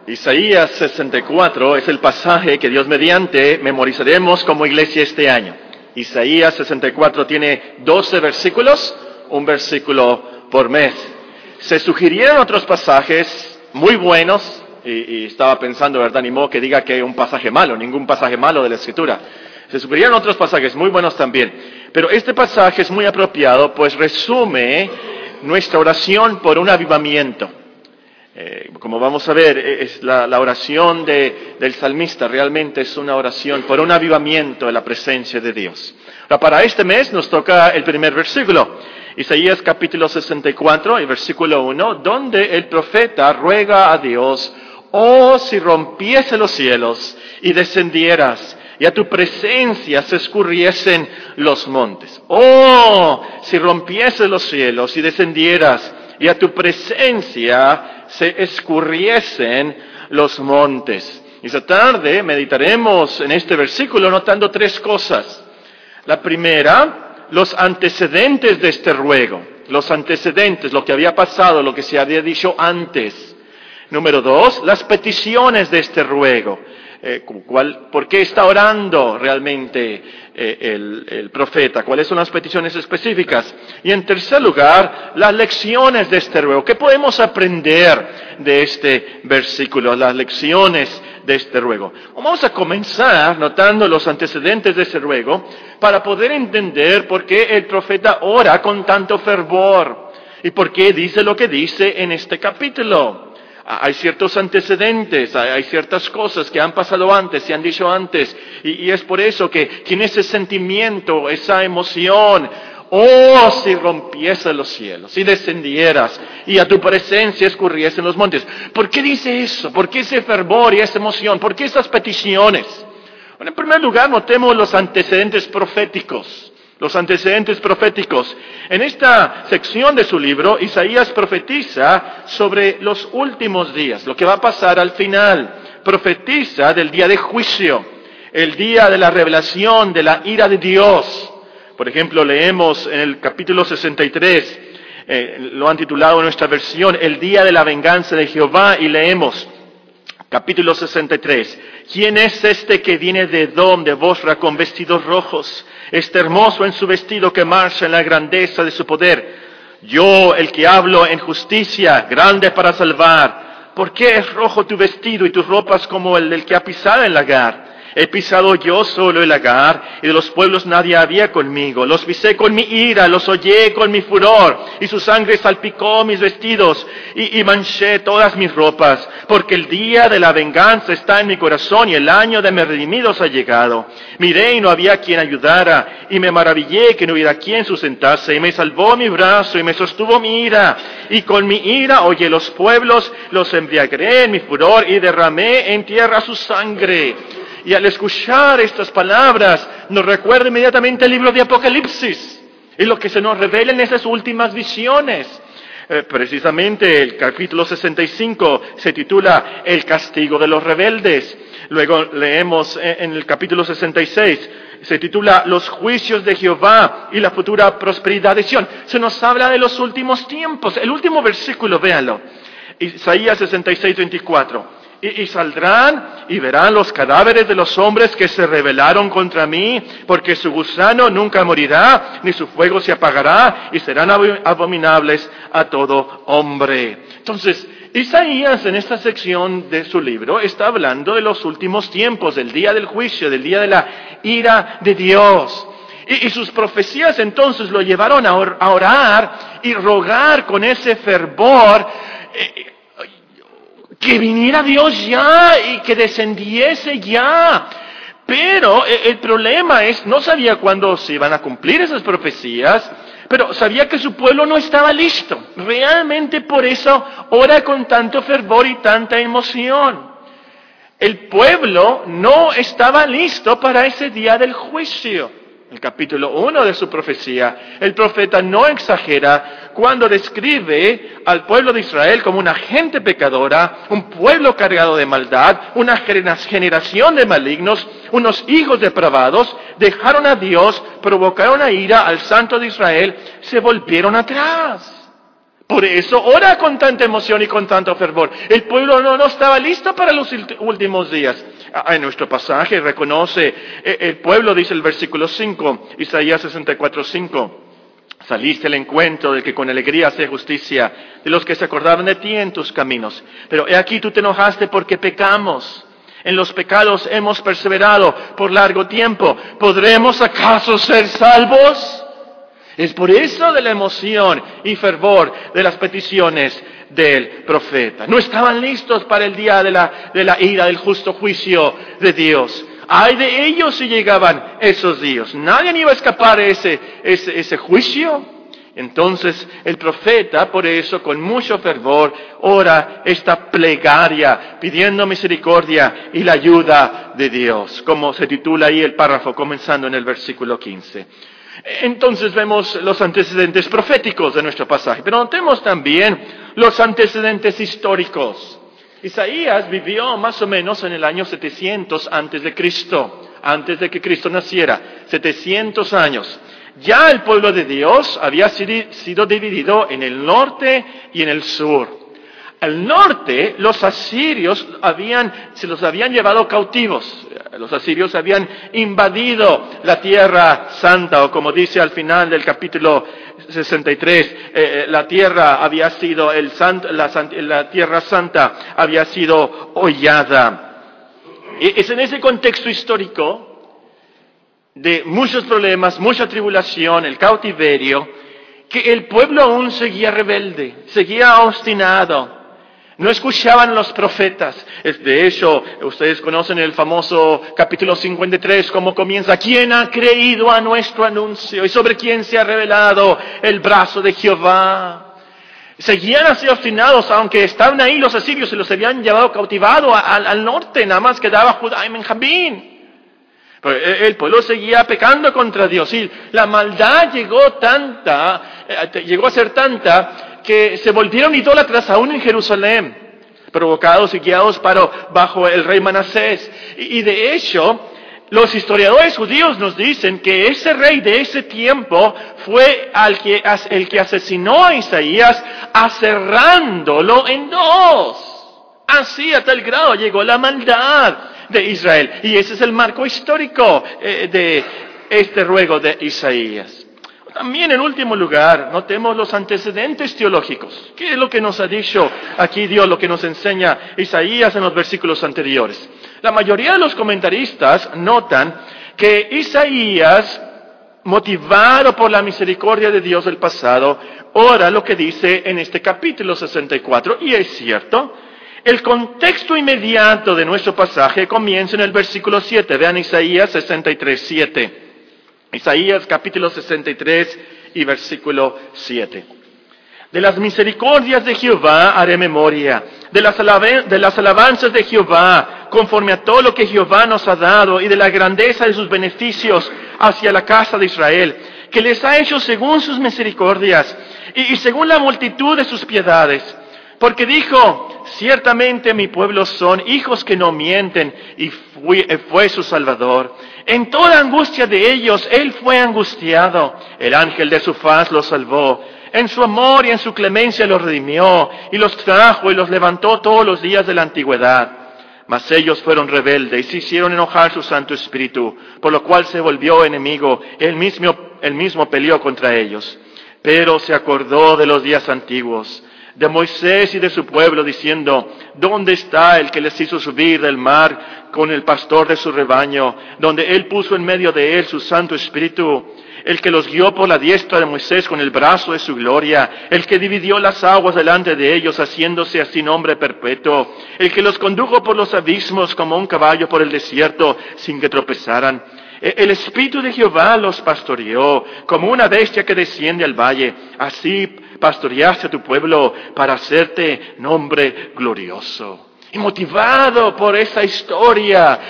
Isaías 64 es el pasaje que Dios mediante memorizaremos como iglesia este año. Isaías 64 tiene 12 versículos, un versículo por mes. Se sugirieron otros pasajes muy buenos, y estaba pensando, ¿verdad? Ni modo que diga que hay un pasaje malo, ningún pasaje malo de la Escritura. Se sugirieron otros pasajes muy buenos también. Pero este pasaje es muy apropiado, pues resume nuestra oración por un avivamiento. Como vamos a ver, es la oración del salmista realmente es una oración por un avivamiento de la presencia de Dios. Ahora, para este mes nos toca el primer versículo, Isaías capítulo 64 y versículo 1, donde el profeta ruega a Dios: oh, si rompiese los cielos y descendieras, y a tu presencia se escurriesen los montes. Oh, si rompiese los cielos y descendieras, y a tu presencia se escurriesen los montes. Esta tarde meditaremos en este versículo notando tres cosas. La primera, los antecedentes de este ruego. Los antecedentes, lo que había pasado, lo que se había dicho antes. Número dos, las peticiones de este ruego. ¿Por qué está orando realmente el profeta? ¿Cuáles son las peticiones específicas? Y en tercer lugar, las lecciones de este ruego. ¿Qué podemos aprender de este versículo? Las lecciones de este ruego. Vamos a comenzar notando los antecedentes de este ruego para poder entender por qué el profeta ora con tanto fervor y por qué dice lo que dice en este capítulo. Hay ciertos antecedentes, hay ciertas cosas que han pasado antes, se han dicho antes, y es por eso que tiene ese sentimiento, esa emoción. Oh, si rompiese los cielos, si descendieras, y a tu presencia escurriesen los montes. ¿Por qué dice eso? ¿Por qué ese fervor y esa emoción? ¿Por qué esas peticiones? Bueno, en primer lugar, notemos los antecedentes proféticos. Los antecedentes proféticos. En esta sección de su libro, Isaías profetiza sobre los últimos días, lo que va a pasar al final. Profetiza del día de juicio, el día de la revelación de la ira de Dios. Por ejemplo, leemos en el capítulo 63, lo han titulado en nuestra versión, el día de la venganza de Jehová, y leemos, capítulo 63, ¿quién es este que viene de Edom, de Bosra, con vestidos rojos? Este hermoso en su vestido que marcha en la grandeza de su poder. Yo, el que hablo en justicia, grande para salvar. ¿Por qué es rojo tu vestido y tus ropas como el del que ha pisado el lagar? He pisado yo solo el lagar, y de los pueblos nadie había conmigo. Los pisé con mi ira, los hollé con mi furor, y su sangre salpicó mis vestidos, y manché todas mis ropas. Porque el día de la venganza está en mi corazón, y el año de mis redimidos ha llegado. Miré y no había quien ayudara, y me maravillé que no hubiera quien sustentase, y me salvó mi brazo, y me sostuvo mi ira. Y con mi ira hollé los pueblos, los embriagué en mi furor, y derramé en tierra su sangre. Y al escuchar estas palabras, nos recuerda inmediatamente el libro de Apocalipsis, y lo que se nos revela en esas últimas visiones. Precisamente el capítulo 65 se titula El castigo de los rebeldes. Luego leemos en el capítulo 66, se titula Los juicios de Jehová y la futura prosperidad de Sión. Se nos habla de los últimos tiempos. El último versículo, véanlo, Isaías 66, 24. Y saldrán y verán los cadáveres de los hombres que se rebelaron contra mí, porque su gusano nunca morirá, ni su fuego se apagará, y serán abominables a todo hombre. Entonces, Isaías en esta sección de su libro está hablando de los últimos tiempos, del día del juicio, del día de la ira de Dios. Y sus profecías entonces lo llevaron a orar y rogar con ese fervor que viniera Dios ya y que descendiese ya. Pero el problema es, no sabía cuándo se iban a cumplir esas profecías, pero sabía que su pueblo no estaba listo. Realmente por eso ora con tanto fervor y tanta emoción. El pueblo no estaba listo para ese día del juicio. El capítulo 1 de su profecía, el profeta no exagera cuando describe al pueblo de Israel como una gente pecadora, un pueblo cargado de maldad, una generación de malignos, unos hijos depravados, dejaron a Dios, provocaron a ira al Santo de Israel, se volvieron atrás. Por eso ora con tanta emoción y con tanto fervor. El pueblo no estaba listo para los últimos días. En nuestro pasaje reconoce, el pueblo dice el versículo 5, Isaías 64:5. Saliste al encuentro del que con alegría hace justicia, de los que se acordaban de ti en tus caminos. Pero he aquí tú te enojaste porque pecamos. En los pecados hemos perseverado por largo tiempo. ¿Podremos acaso ser salvos? Es por eso de la emoción y fervor de las peticiones del profeta. No estaban listos para el día de la ira, del justo juicio de Dios. Ay de ellos si llegaban esos días. Nadie iba a escapar de ese juicio. Entonces el profeta, por eso, con mucho fervor, ora esta plegaria, pidiendo misericordia y la ayuda de Dios, como se titula ahí el párrafo, comenzando en el versículo 15. Entonces vemos los antecedentes proféticos de nuestro pasaje, pero notemos también los antecedentes históricos. Isaías vivió más o menos en el año 700 antes de que Cristo naciera, 700 años. Ya el pueblo de Dios había sido dividido en el norte y en el sur. Al norte, los asirios se los habían llevado cautivos. Los asirios habían invadido la tierra santa, o como dice al final del capítulo 63, la tierra había sido, la tierra santa había sido hollada. Es en ese contexto histórico de muchos problemas, mucha tribulación, el cautiverio, que el pueblo aún seguía rebelde, seguía obstinado. No escuchaban a los profetas. De hecho, ustedes conocen el famoso capítulo 53, cómo comienza. ¿Quién ha creído a nuestro anuncio? ¿Y sobre quién se ha revelado el brazo de Jehová? Seguían así obstinados, aunque estaban ahí los asirios, se los habían llevado cautivado al norte, nada más quedaba Judá y Benjamín. Pero el pueblo seguía pecando contra Dios, y la maldad llegó a ser tanta, que se volvieron idólatras aún en Jerusalén, provocados y guiados bajo el rey Manasés. Y de hecho, los historiadores judíos nos dicen que ese rey de ese tiempo fue el que asesinó a Isaías, aserrándolo en dos. Así, a tal grado llegó la maldad de Israel. Y ese es el marco histórico de este ruego de Isaías. También, en último lugar, notemos los antecedentes teológicos. ¿Qué es lo que nos ha dicho aquí Dios, lo que nos enseña Isaías en los versículos anteriores? La mayoría de los comentaristas notan que Isaías, motivado por la misericordia de Dios del pasado, ora lo que dice en este capítulo 64. Y es cierto, el contexto inmediato de nuestro pasaje comienza en el versículo 7. Vean Isaías 63:7. Isaías capítulo 63 y versículo 7. De las misericordias de Jehová haré memoria, de las alabanzas de Jehová, conforme a todo lo que Jehová nos ha dado, y de la grandeza de sus beneficios hacia la casa de Israel, que les ha hecho según sus misericordias, y según la multitud de sus piedades. Porque dijo, ciertamente mi pueblo son hijos que no mienten, y fue su Salvador. En toda angustia de ellos, él fue angustiado. El ángel de su faz los salvó. En su amor y en su clemencia los redimió, y los trajo y los levantó todos los días de la antigüedad. Mas ellos fueron rebeldes y hicieron enojar su Santo Espíritu, por lo cual se volvió enemigo, él mismo peleó contra ellos. Pero se acordó de los días antiguos, de Moisés y de su pueblo, diciendo, ¿dónde está el que les hizo subir del mar con el pastor de su rebaño, donde él puso en medio de él su Santo Espíritu? El que los guió por la diestra de Moisés con el brazo de su gloria, el que dividió las aguas delante de ellos, haciéndose así nombre perpetuo, el que los condujo por los abismos como un caballo por el desierto, sin que tropezaran. El Espíritu de Jehová los pastoreó, como una bestia que desciende al valle. Así pastoreaste a tu pueblo para hacerte nombre glorioso. Y motivado por esa historia,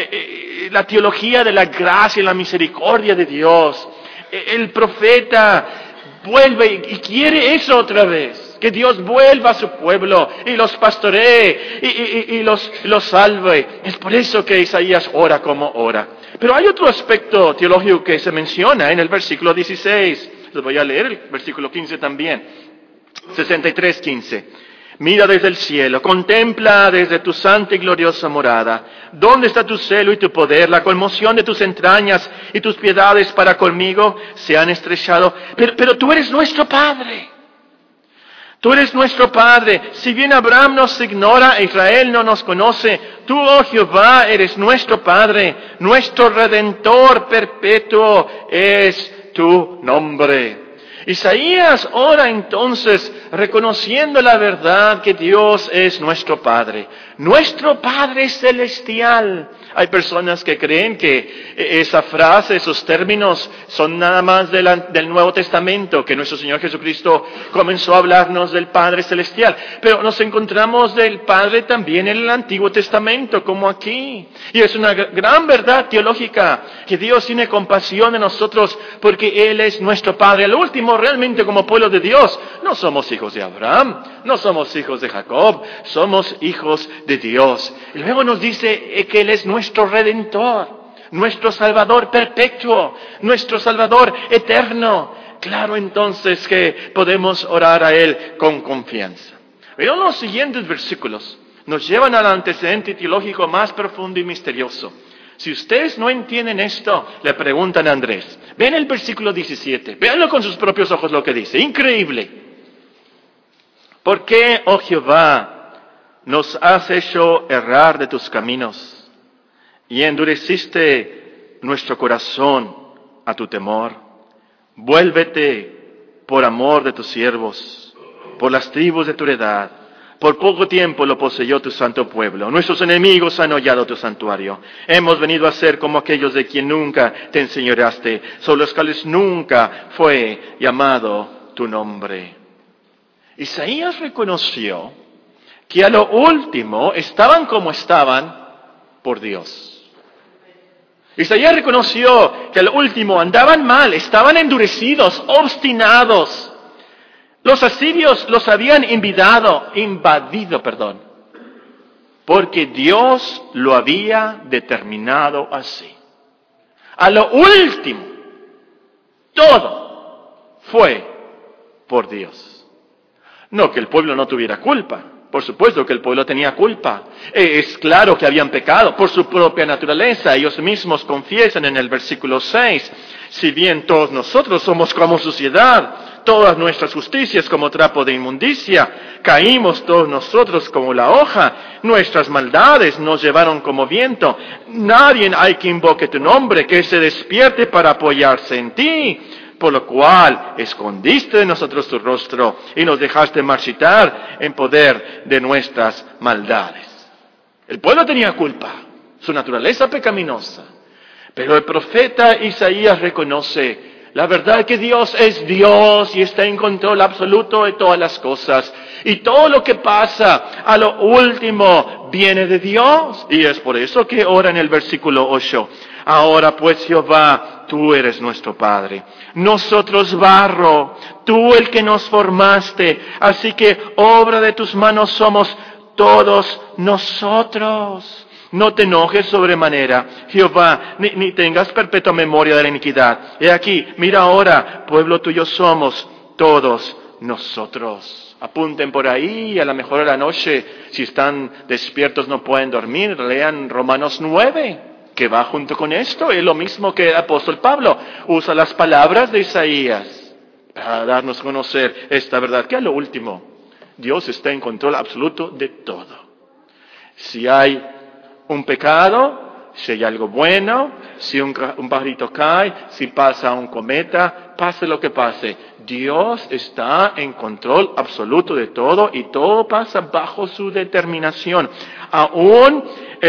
la teología de la gracia y la misericordia de Dios, el profeta vuelve y quiere eso otra vez. Que Dios vuelva a su pueblo y los pastoree y los salve. Es por eso que Isaías ora como ora. Pero hay otro aspecto teológico que se menciona en el versículo 16. Les voy a leer el versículo 15 también. 63:15. Mira desde el cielo, contempla desde tu santa y gloriosa morada. ¿Dónde está tu celo y tu poder? La conmoción de tus entrañas y tus piedades para conmigo se han estrechado. Pero tú eres nuestro Padre. Tú eres nuestro Padre. Si bien Abraham nos ignora e Israel no nos conoce, tú, oh Jehová, eres nuestro Padre. Nuestro Redentor perpetuo es tu nombre. Isaías ora entonces reconociendo la verdad que Dios es nuestro Padre celestial. Hay personas que creen que esa frase, esos términos son nada más del Nuevo Testamento, que nuestro Señor Jesucristo comenzó a hablarnos del Padre celestial. Pero nos encontramos del Padre también en el Antiguo Testamento, como aquí. Y es una gran verdad teológica, que Dios tiene compasión de nosotros porque Él es nuestro Padre. Al último, realmente como pueblo de Dios, no somos hijos de Abraham, no somos hijos de Jacob, somos hijos de Dios. Y luego nos dice que Él es nuestro Redentor, nuestro Salvador perpetuo, nuestro Salvador eterno. Claro entonces que podemos orar a Él con confianza. Pero los siguientes versículos nos llevan al antecedente teológico más profundo y misterioso. Si ustedes no entienden esto, le preguntan a Andrés. Ven el versículo 17, véanlo con sus propios ojos lo que dice. Increíble. ¿Por qué, oh Jehová, nos has hecho errar de tus caminos y endureciste nuestro corazón a tu temor? Vuélvete por amor de tus siervos, por las tribus de tu heredad. Por poco tiempo lo poseyó tu santo pueblo. Nuestros enemigos han hollado tu santuario. Hemos venido a ser como aquellos de quien nunca te enseñoreaste, sobre los cuales nunca fue llamado tu nombre. Isaías reconoció que a lo último estaban como estaban por Dios. Isaías reconoció que al último andaban mal, estaban endurecidos, obstinados. Los asirios los habían invadido, porque Dios lo había determinado así. A lo último, todo fue por Dios. No que el pueblo no tuviera culpa. Por supuesto que el pueblo tenía culpa. Es claro que habían pecado por su propia naturaleza. Ellos mismos confiesan en el versículo 6, si bien todos nosotros somos como suciedad, todas nuestras justicias como trapo de inmundicia, caímos todos nosotros como la hoja, nuestras maldades nos llevaron como viento. Nadie hay que invoque tu nombre, que se despierte para apoyarse en ti. Por lo cual escondiste de nosotros tu rostro y nos dejaste marchitar en poder de nuestras maldades. El pueblo tenía culpa, su naturaleza pecaminosa. Pero el profeta Isaías reconoce la verdad que Dios es Dios y está en control absoluto de todas las cosas. Y todo lo que pasa a lo último viene de Dios. Y es por eso que ora en el versículo 8. Ahora pues Jehová, tú eres nuestro Padre. Nosotros barro, tú el que nos formaste. Así que obra de tus manos somos todos nosotros. No te enojes sobremanera, Jehová, ni tengas perpetua memoria de la iniquidad. He aquí, mira ahora, pueblo tuyo somos todos nosotros. Apunten por ahí, a lo mejor a la noche, si están despiertos no pueden dormir, lean Romanos 9, que va junto con esto. Es lo mismo que el apóstol Pablo usa las palabras de Isaías para darnos a conocer esta verdad, que a lo último, Dios está en control absoluto de todo. Si hay un pecado, si hay algo bueno, si un pajarito cae, si pasa un cometa, pase lo que pase, Dios está en control absoluto de todo y todo pasa bajo su determinación. Aún el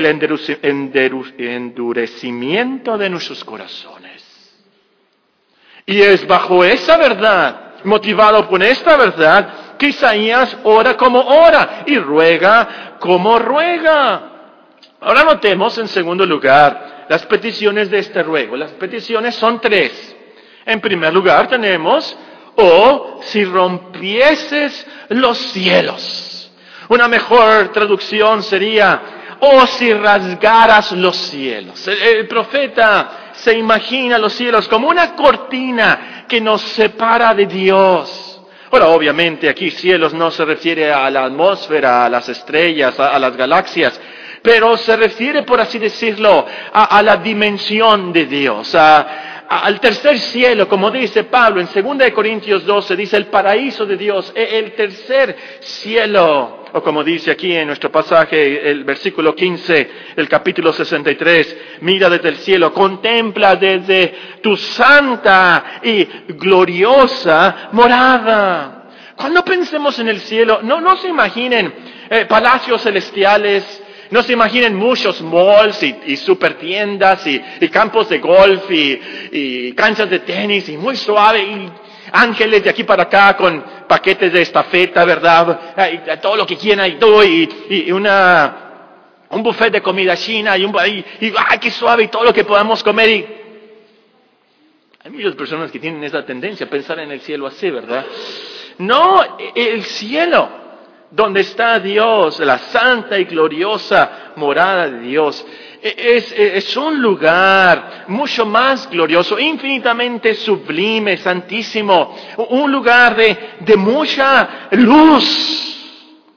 endurecimiento de nuestros corazones. Y es bajo esa verdad, motivado por esta verdad, que Isaías ora como ora y ruega como ruega. Ahora notemos en segundo lugar las peticiones de este ruego. Las peticiones son tres. En primer lugar tenemos, si rompieses los cielos. Una mejor traducción sería, si rasgaras los cielos. El profeta se imagina los cielos como una cortina que nos separa de Dios. Bueno, obviamente aquí cielos no se refiere a la atmósfera, a las estrellas, a las galaxias, pero se refiere, por así decirlo, a la dimensión de Dios, al tercer cielo, como dice Pablo en 2 Corintios 12, dice el paraíso de Dios, el tercer cielo, o como dice aquí en nuestro pasaje, el versículo 15, el capítulo 63, mira desde el cielo, contempla desde tu santa y gloriosa morada. Cuando pensemos en el cielo, no se imaginen palacios celestiales, no se imaginen muchos malls y super tiendas y campos de golf y canchas de tenis y muy suave y ángeles de aquí para acá con paquetes de estafeta, ¿verdad? Y todo lo que quieran y todo y un buffet de comida china y ¡ay, qué suave! Y todo lo que podamos comer hay muchas personas que tienen esa tendencia a pensar en el cielo así, ¿verdad? No, el cielo, donde está Dios, la santa y gloriosa morada de Dios, es un lugar mucho más glorioso, infinitamente sublime, santísimo, un lugar de mucha luz.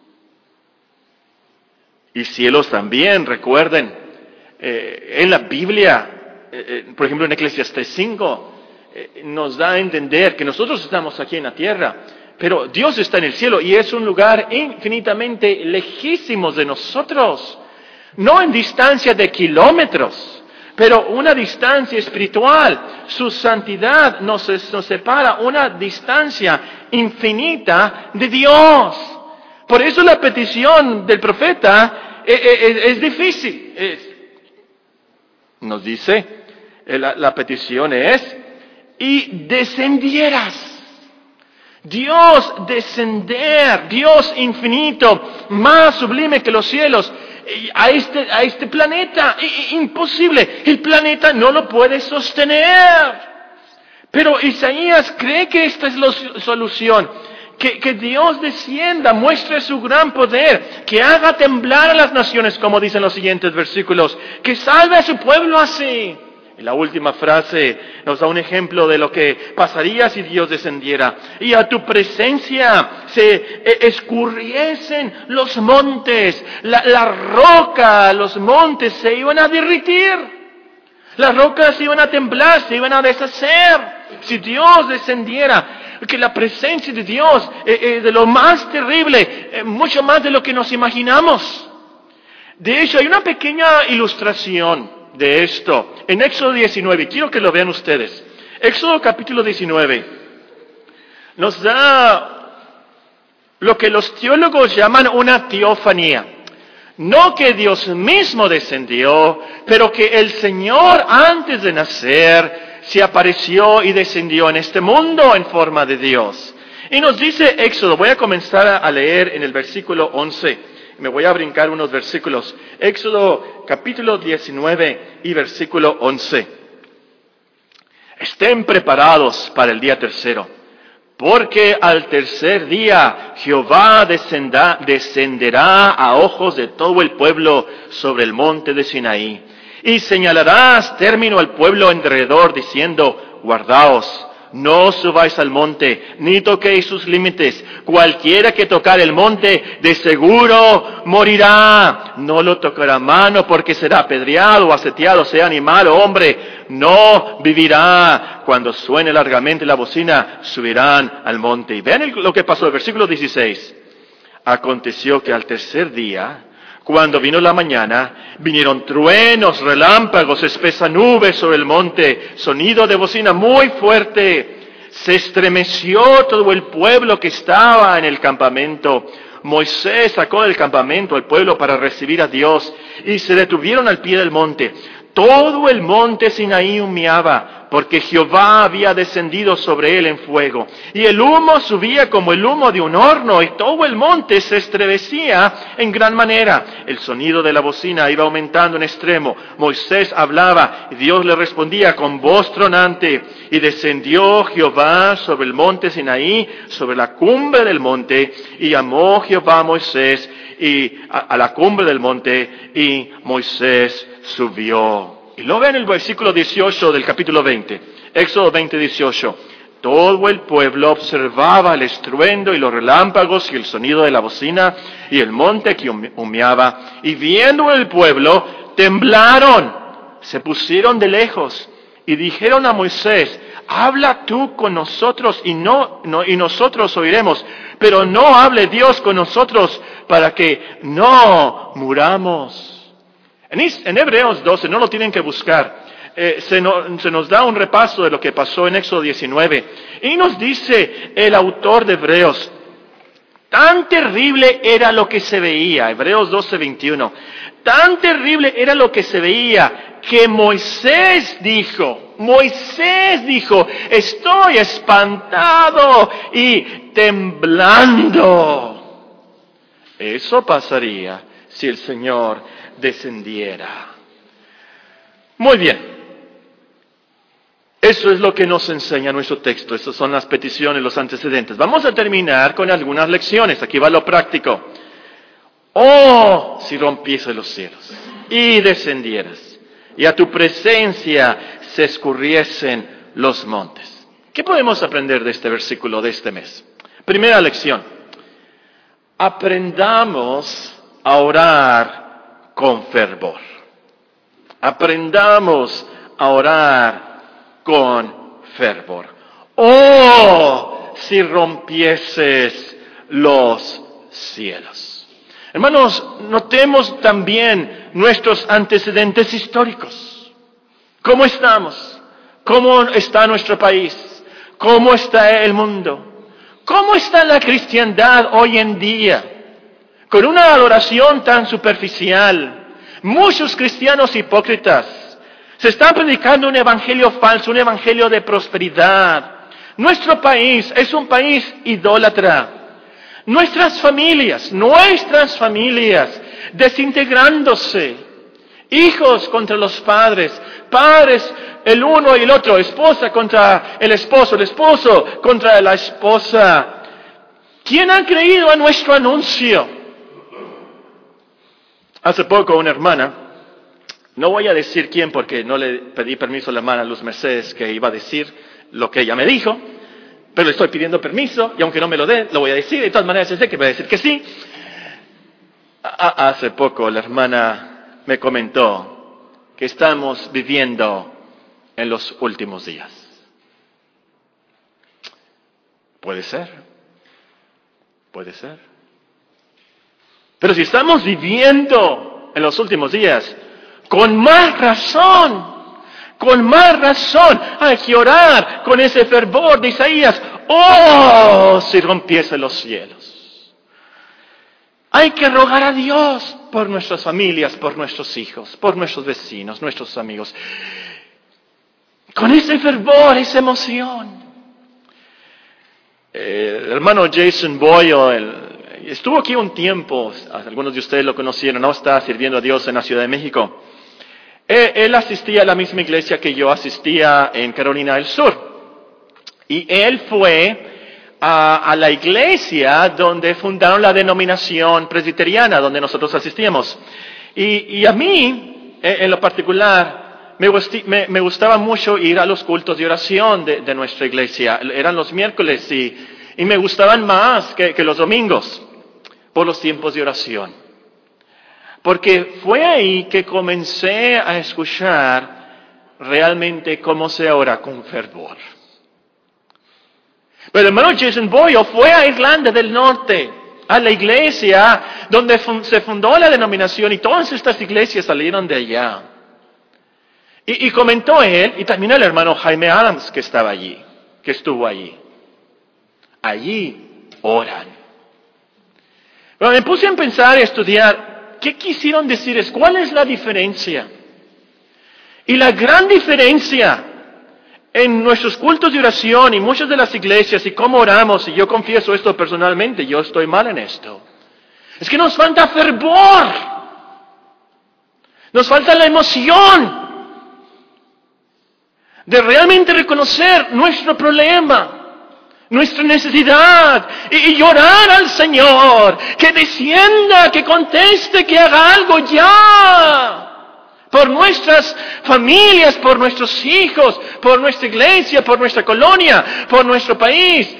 Y cielos también, recuerden, en la Biblia, por ejemplo en Eclesiastés 5, nos da a entender que nosotros estamos aquí en la tierra, pero Dios está en el cielo y es un lugar infinitamente lejísimos de nosotros. No en distancia de kilómetros, pero una distancia espiritual. Su santidad nos separa una distancia infinita de Dios. Por eso la petición del profeta es difícil. Nos dice, la petición es, y descendieras. Dios descender, Dios infinito, más sublime que los cielos, a este planeta, imposible, el planeta no lo puede sostener. Pero Isaías cree que esta es la solución, que Dios descienda, muestre su gran poder, que haga temblar a las naciones, como dicen los siguientes versículos, que salve a su pueblo así. Y la última frase nos da un ejemplo de lo que pasaría si Dios descendiera. Y a tu presencia se escurriesen los montes, la roca, los montes se iban a derretir. Las rocas se iban a temblar, se iban a deshacer. Si Dios descendiera, que la presencia de Dios es de lo más terrible, mucho más de lo que nos imaginamos. De hecho, hay una pequeña ilustración de esto en Éxodo 19, quiero que lo vean ustedes. Éxodo capítulo 19 nos da lo que los teólogos llaman una teofanía. No que Dios mismo descendió, pero que el Señor antes de nacer se apareció y descendió en este mundo en forma de Dios. Y nos dice Éxodo, voy a comenzar a leer en el versículo 11. Me voy a brincar unos versículos. Éxodo capítulo 19 y versículo 11. Estén preparados para el día tercero, porque al tercer día Jehová descenderá a ojos de todo el pueblo sobre el monte de Sinaí. Y señalarás término al pueblo alrededor diciendo, guardaos. No subáis al monte, ni toquéis sus límites. Cualquiera que tocar el monte, de seguro morirá. No lo tocará mano, porque será apedreado o aseteado, sea animal o hombre. No vivirá. Cuando suene largamente la bocina, subirán al monte. Y vean lo que pasó, el versículo 16. Aconteció que al tercer día, cuando vino la mañana, vinieron truenos, relámpagos, espesa nube sobre el monte, sonido de bocina muy fuerte. Se estremeció todo el pueblo que estaba en el campamento. Moisés sacó del campamento al pueblo para recibir a Dios y se detuvieron al pie del monte. Todo el monte Sinaí humeaba, porque Jehová había descendido sobre él en fuego. Y el humo subía como el humo de un horno, y todo el monte se estremecía en gran manera. El sonido de la bocina iba aumentando en extremo. Moisés hablaba, y Dios le respondía con voz tronante. Y descendió Jehová sobre el monte Sinaí, sobre la cumbre del monte, y llamó Jehová a Moisés y a la cumbre del monte, y Moisés subió. Y lo ven en el versículo 18 del capítulo 20, Éxodo 20, 18. Todo el pueblo observaba el estruendo y los relámpagos y el sonido de la bocina y el monte que humeaba. Y viendo el pueblo, temblaron, se pusieron de lejos y dijeron a Moisés: habla tú con nosotros y nosotros oiremos, pero no hable Dios con nosotros para que no muramos. En Hebreos 12, no lo tienen que buscar. Se nos da un repaso de lo que pasó en Éxodo 19. Y nos dice el autor de Hebreos: tan terrible era lo que se veía, Hebreos 12:21, tan terrible era lo que se veía que Moisés dijo, estoy espantado y temblando. Eso pasaría si el Señor descendiera. Muy bien. Eso es lo que nos enseña nuestro texto. Estas son las peticiones, los antecedentes. Vamos a terminar con algunas lecciones. Aquí va lo práctico. Oh, si rompiese los cielos y descendieras, y a tu presencia se escurriesen los montes. ¿Qué podemos aprender de este versículo de este mes? Primera lección. Aprendamos a orar con fervor. Aprendamos a orar con fervor. Oh, si rompieses los cielos. Hermanos, notemos también nuestros antecedentes históricos. ¿Cómo estamos? ¿Cómo está nuestro país? ¿Cómo está el mundo? ¿Cómo está la cristiandad hoy en día? Con una adoración tan superficial. Muchos cristianos hipócritas. Se está predicando un evangelio falso, un evangelio de prosperidad. Nuestro país es un país idólatra. Nuestras familias desintegrándose. Hijos contra los padres, padres el uno y el otro, esposa contra el esposo contra la esposa. ¿Quién ha creído a nuestro anuncio? Hace poco una hermana, no voy a decir quién porque no le pedí permiso a la hermana Luz Mercedes que iba a decir lo que ella me dijo, pero le estoy pidiendo permiso y aunque no me lo dé, lo voy a decir. De todas maneras, sé que voy a decir que sí. Hace poco la hermana me comentó que estamos viviendo en los últimos días. Puede ser. Pero si estamos viviendo en los últimos días, con más razón hay que orar con ese fervor de Isaías. Oh, si rompiese los cielos. Hay que rogar a Dios por nuestras familias, por nuestros hijos, por nuestros vecinos, nuestros amigos. Con ese fervor, esa emoción. El hermano Jason Boyle estuvo aquí un tiempo, algunos de ustedes lo conocieron, no está sirviendo a Dios en la Ciudad de México. Él asistía a la misma iglesia que yo asistía en Carolina del Sur. Y él fue a la iglesia donde fundaron la denominación presbiteriana, donde nosotros asistíamos. Y a mí, en lo particular, me gustaba mucho ir a los cultos de oración de nuestra iglesia. Eran los miércoles y me gustaban más que los domingos por los tiempos de oración. Porque fue ahí que comencé a escuchar realmente cómo se ora con fervor. Pero el hermano Jason Boyle fue a Irlanda del Norte, a la iglesia donde se fundó la denominación y todas estas iglesias salieron de allá. Y comentó él, y también el hermano Jaime Adams que estaba allí, que estuvo allí. Allí oran. Bueno, me puse a pensar y a estudiar. ¿Qué quisieron decir? ¿Cuál es la diferencia? Y la gran diferencia en nuestros cultos de oración y muchas de las iglesias y cómo oramos, y yo confieso esto personalmente, yo estoy mal en esto, es que nos falta fervor, nos falta la emoción de realmente reconocer nuestro problema, nuestra necesidad, y llorar al Señor, que descienda, que conteste, que haga algo ya, por nuestras familias, por nuestros hijos, por nuestra iglesia, por nuestra colonia, por nuestro país.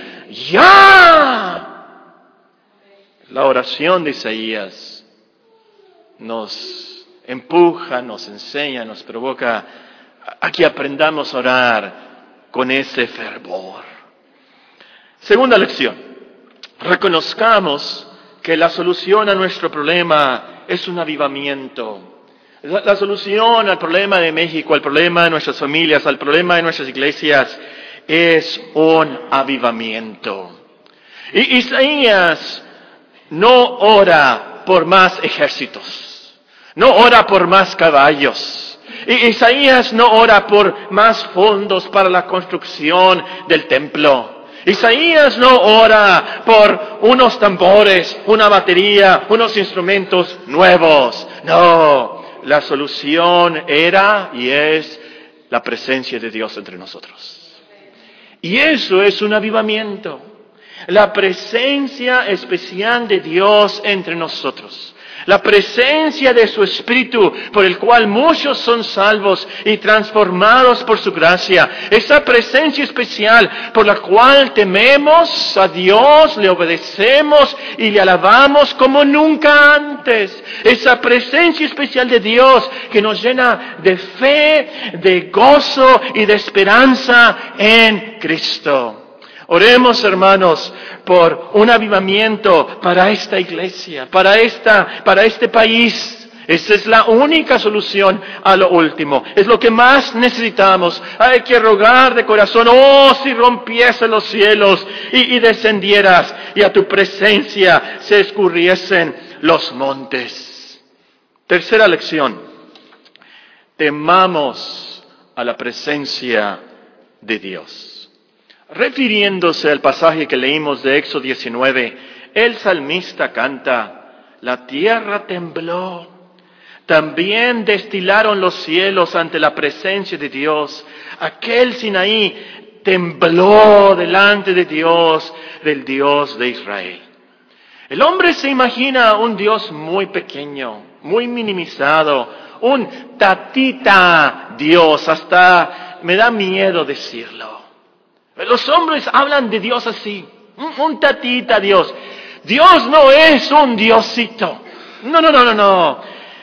¡Ya! La oración de Isaías nos empuja, nos enseña, nos provoca a que aprendamos a orar con ese fervor. Segunda lección. Reconozcamos que la solución a nuestro problema es un avivamiento. La solución al problema de México, al problema de nuestras familias, al problema de nuestras iglesias, es un avivamiento. Y Isaías no ora por más ejércitos, no ora por más caballos. Isaías no ora por más fondos para la construcción del templo. Isaías no ora por unos tambores, una batería, unos instrumentos nuevos. No, la solución era y es la presencia de Dios entre nosotros. Y eso es un avivamiento. La presencia especial de Dios entre nosotros. La presencia de su Espíritu, por el cual muchos son salvos y transformados por su gracia. Esa presencia especial por la cual tememos a Dios, le obedecemos y le alabamos como nunca antes. Esa presencia especial de Dios que nos llena de fe, de gozo y de esperanza en Cristo. Oremos, hermanos, por un avivamiento para esta iglesia, para este país. Esa es la única solución a lo último. Es lo que más necesitamos. Hay que rogar de corazón, oh, si rompiesen los cielos y descendieras y a tu presencia se escurriesen los montes. Tercera lección. Temamos a la presencia de Dios. Refiriéndose al pasaje que leímos de Éxodo 19, el salmista canta, la tierra tembló, también destilaron los cielos ante la presencia de Dios. Aquel Sinaí tembló delante de Dios, del Dios de Israel. El hombre se imagina un Dios muy pequeño, muy minimizado, un tatita Dios, hasta me da miedo decirlo. Los hombres hablan de Dios así, un tatita Dios. Dios no es un diosito. No.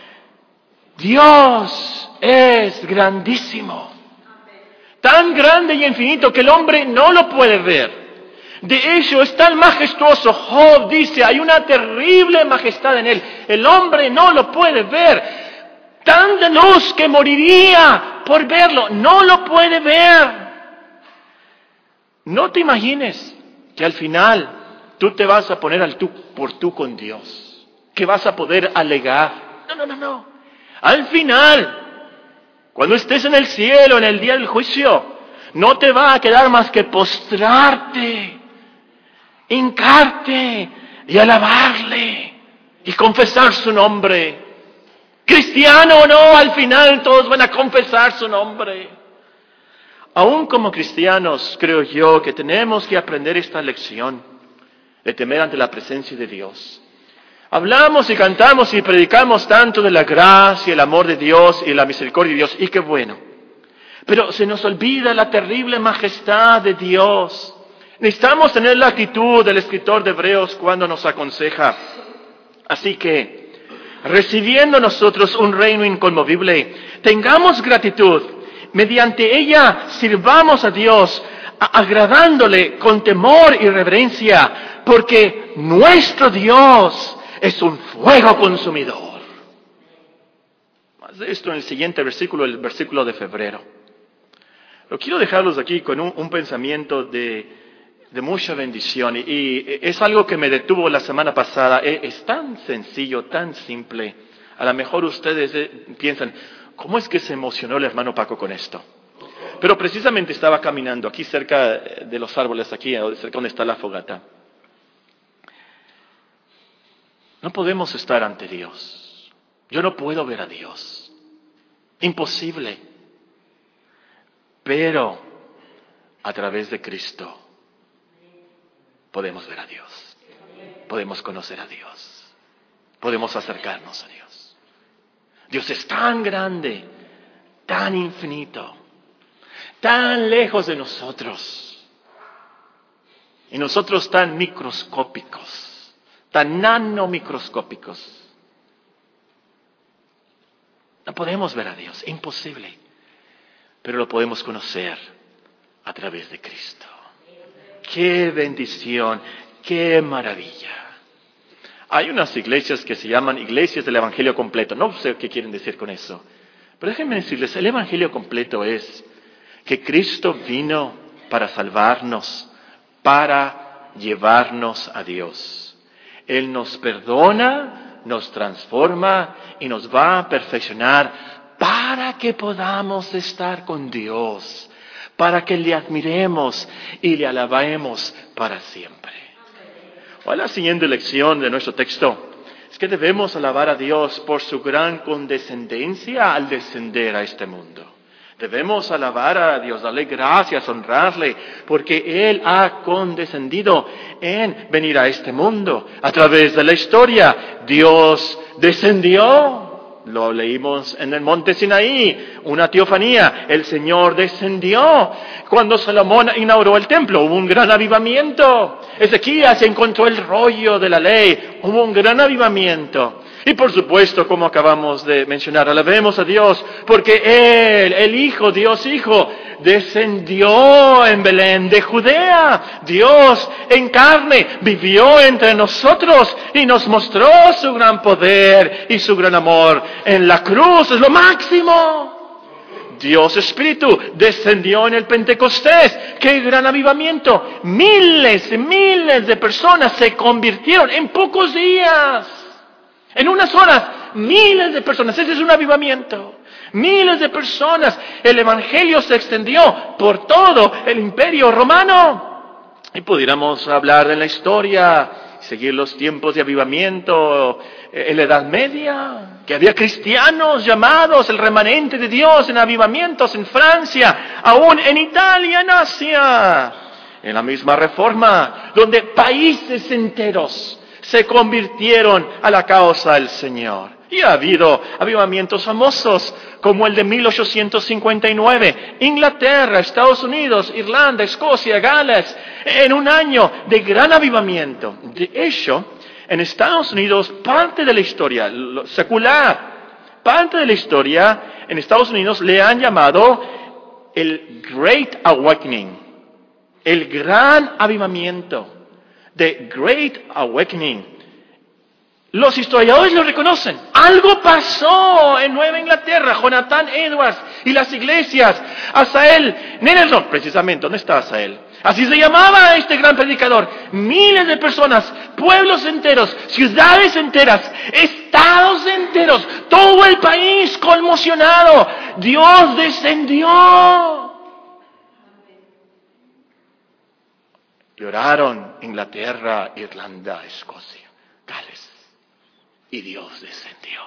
Dios es grandísimo. Tan grande y infinito que el hombre no lo puede ver. De hecho, es tan majestuoso. Job dice, hay una terrible majestad en él. El hombre no lo puede ver. Tan de luz que moriría por verlo. No lo puede ver. No te imagines que al final tú te vas a poner al tú por tú con Dios, que vas a poder alegar. No. Al final, cuando estés en el cielo, en el día del juicio, no te va a quedar más que postrarte, hincarte y alabarle y confesar su nombre. Cristiano o no, al final todos van a confesar su nombre. Aún como cristianos, creo yo que tenemos que aprender esta lección de temer ante la presencia de Dios. Hablamos y cantamos y predicamos tanto de la gracia, el amor de Dios y la misericordia de Dios, y qué bueno. Pero se nos olvida la terrible majestad de Dios. Necesitamos tener la actitud del escritor de Hebreos cuando nos aconseja. Así que, recibiendo nosotros un reino inconmovible, tengamos gratitud. Mediante ella sirvamos a Dios, agradándole con temor y reverencia, porque nuestro Dios es un fuego consumidor. Más de esto en el siguiente versículo, el versículo de febrero. Pero quiero dejarlos aquí con un pensamiento de mucha bendición. Y es algo que me detuvo la semana pasada. Es tan sencillo, tan simple. A lo mejor ustedes piensan, ¿cómo es que se emocionó el hermano Paco con esto? Pero precisamente estaba caminando aquí cerca de los árboles, aquí cerca donde está la fogata. No podemos estar ante Dios. Yo no puedo ver a Dios. Imposible. Pero a través de Cristo podemos ver a Dios. Podemos conocer a Dios. Podemos acercarnos a Dios. Dios es tan grande tan infinito, tan lejos de nosotros, y nosotros tan microscópicos, tan nanomicroscópicos. No podemos ver a Dios, imposible, pero lo podemos conocer a través de Cristo. ¡Qué bendición! ¡Qué maravilla! Hay unas iglesias que se llaman iglesias del Evangelio completo. No sé qué quieren decir con eso. Pero déjenme decirles, el Evangelio completo es que Cristo vino para salvarnos, para llevarnos a Dios. Él nos perdona, nos transforma y nos va a perfeccionar para que podamos estar con Dios, para que le admiremos y le alabemos para siempre. Hoy la siguiente lección de nuestro texto es que debemos alabar a Dios por su gran condescendencia al descender a este mundo. Debemos alabar a Dios, darle gracias, honrarle, porque Él ha condescendido en venir a este mundo. A través de la historia, Dios descendió. Lo leímos en el monte Sinaí, una teofanía. El Señor descendió. Cuando Salomón inauguró el templo, hubo un gran avivamiento. Ezequías encontró el rollo de la ley, hubo un gran avivamiento. Y por supuesto, como acabamos de mencionar, alabemos a Dios, porque Él, el Hijo, Dios Hijo, descendió en Belén de Judea. Dios en carne vivió entre nosotros y nos mostró su gran poder y su gran amor en la cruz. Es lo máximo. Dios Espíritu descendió en el Pentecostés. ¡Qué gran avivamiento! Miles y miles de personas se convirtieron en pocos días. En unas horas, miles de personas. Ese es un avivamiento. Miles de personas. El Evangelio se extendió por todo el Imperio Romano. Y pudiéramos hablar de la historia, seguir los tiempos de avivamiento en la Edad Media, que había cristianos llamados el remanente de Dios en avivamientos en Francia, aún en Italia, en Asia. En la misma Reforma, donde países enteros se convirtieron a la causa del Señor. Y ha habido avivamientos famosos como el de 1859, Inglaterra, Estados Unidos, Irlanda, Escocia, Gales, en un año de gran avivamiento. De hecho, en Estados Unidos, parte de la historia secular, parte de la historia en Estados Unidos le han llamado el Great Awakening, el gran avivamiento. The Great Awakening. Los historiadores lo reconocen. Algo pasó en Nueva Inglaterra. Jonathan Edwards y las iglesias. Asael Nelson, precisamente, ¿dónde está Asael? Así se llamaba este gran predicador. Miles de personas, pueblos enteros, ciudades enteras, estados enteros, todo el país conmocionado. Dios descendió. Lloraron Inglaterra, Irlanda, Escocia, Gales. Y Dios descendió.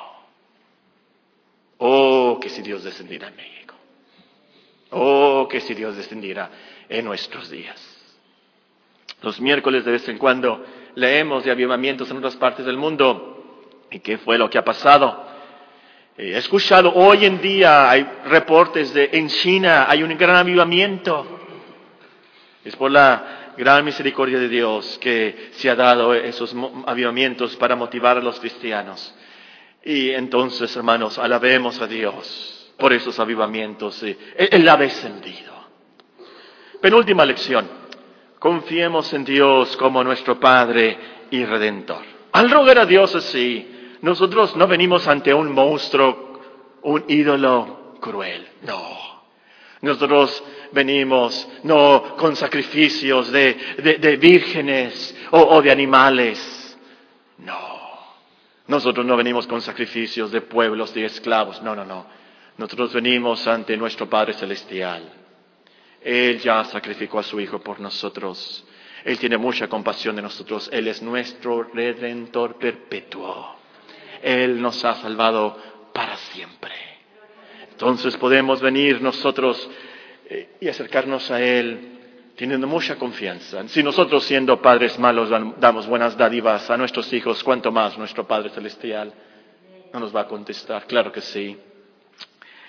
Oh, que si Dios descendiera en México. Oh, que si Dios descendiera en nuestros días. Los miércoles de vez en cuando leemos de avivamientos en otras partes del mundo. ¿Y qué fue lo que ha pasado? He escuchado hoy en día, hay reportes de en China hay un gran avivamiento. Es por la gran misericordia de Dios que se ha dado esos avivamientos para motivar a los cristianos. Y entonces, hermanos, alabemos a Dios por esos avivamientos. Él ha descendido. Penúltima lección. Confiemos en Dios como nuestro Padre y Redentor. Al rogar a Dios así, nosotros no venimos ante un monstruo, un ídolo cruel. No. Nosotros venimos no con sacrificios de vírgenes o de animales. No. Nosotros no venimos con sacrificios de pueblos, de esclavos. No. Nosotros venimos ante nuestro Padre Celestial. Él ya sacrificó a su Hijo por nosotros. Él tiene mucha compasión de nosotros. Él es nuestro Redentor perpetuo. Él nos ha salvado para siempre. Entonces podemos venir nosotros y acercarnos a Él teniendo mucha confianza. Si nosotros siendo padres malos damos buenas dádivas a nuestros hijos, ¿cuánto más nuestro Padre Celestial no nos va a contestar? Claro que sí.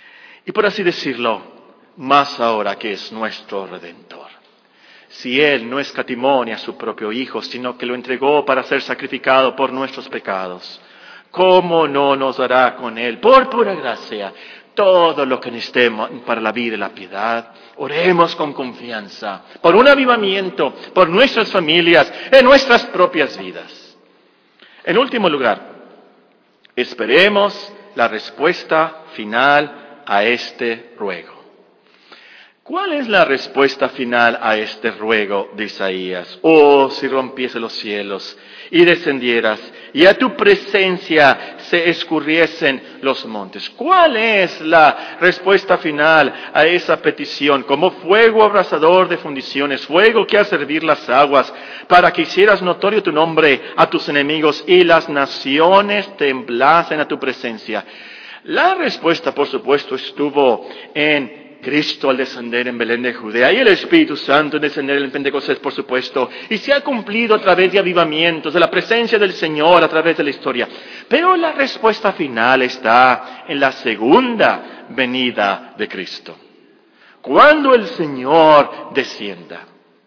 Y por así decirlo, más ahora que es nuestro Redentor. Si Él no escatimó ni a su propio Hijo, sino que lo entregó para ser sacrificado por nuestros pecados, ¿cómo no nos dará con Él, por pura gracia, todo lo que necesitemos para la vida y la piedad? Oremos con confianza por un avivamiento, por nuestras familias, en nuestras propias vidas. En último lugar, esperemos la respuesta final a este ruego. ¿Cuál es la respuesta final a este ruego de Isaías? Oh, si rompiese los cielos y descendieras, y a tu presencia se escurriesen los montes. ¿Cuál es la respuesta final a esa petición? Como fuego abrasador de fundiciones, fuego que hace hervir las aguas, para que hicieras notorio tu nombre a tus enemigos y las naciones temblasen a tu presencia. La respuesta, por supuesto, estuvo en Cristo al descender en Belén de Judea y el Espíritu Santo en descender en Pentecostés, por supuesto, y se ha cumplido a través de avivamientos, de la presencia del Señor a través de la historia. Pero la respuesta final está en la segunda venida de Cristo. Cuando el Señor descienda,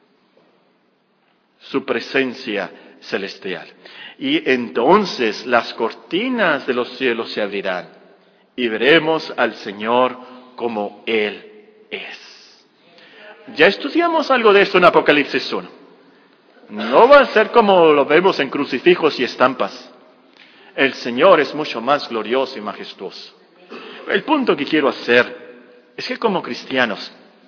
su presencia celestial, y entonces las cortinas de los cielos se abrirán y veremos al Señor como Él es. Ya estudiamos algo de esto en Apocalipsis 1. No va a ser como lo vemos en crucifijos y estampas. El Señor es mucho más glorioso y majestuoso. El punto que quiero hacer es que como cristianos,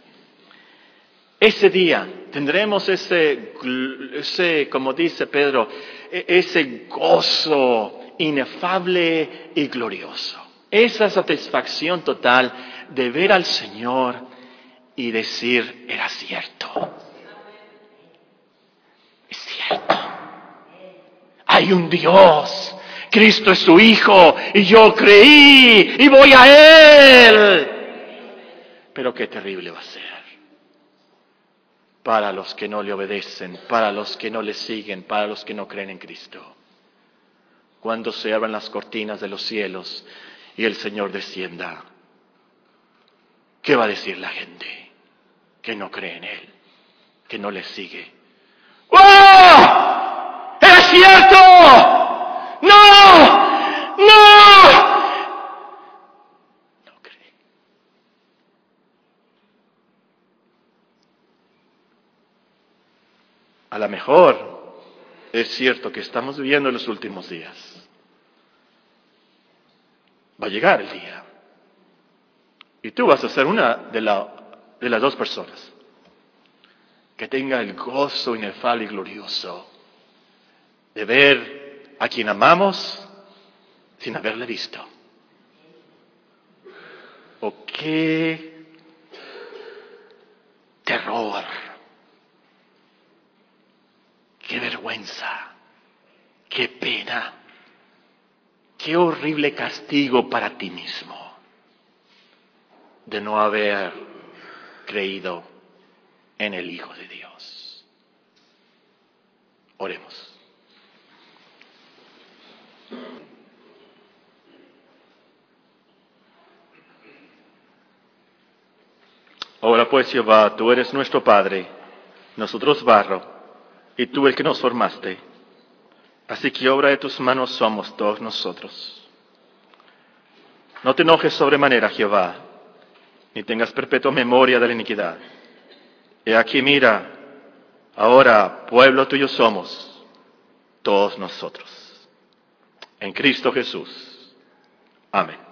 ese día tendremos ese, como dice Pedro, ese gozo inefable y glorioso. Esa satisfacción total de ver al Señor y decir, era cierto. Es cierto. Hay un Dios. Cristo es su Hijo y yo creí y voy a Él. Pero qué terrible va a ser para los que no le obedecen, para los que no le siguen, para los que no creen en Cristo. Cuando se abran las cortinas de los cielos y el Señor descienda, ¿qué va a decir la gente que no cree en Él, que no le sigue? ¡Oh! ¡Es cierto! ¡No! ¡No! No cree. A lo mejor es cierto que estamos viviendo en los últimos días. Va a llegar el día. Y tú vas a ser una de las dos personas que tenga el gozo inefable y glorioso de ver a quien amamos sin haberle visto. ¡Oh, qué terror! ¡Qué vergüenza! ¡Qué pena! ¡Qué horrible castigo para ti mismo de no haber creído en el Hijo de Dios! Oremos. Ahora pues, Jehová, tú eres nuestro Padre, nosotros barro, y tú el que nos formaste. Así que obra de tus manos somos todos nosotros. No te enojes sobremanera, Jehová, ni tengas perpetua memoria de la iniquidad. He aquí, mira, ahora pueblo tuyo somos, todos nosotros. En Cristo Jesús. Amén.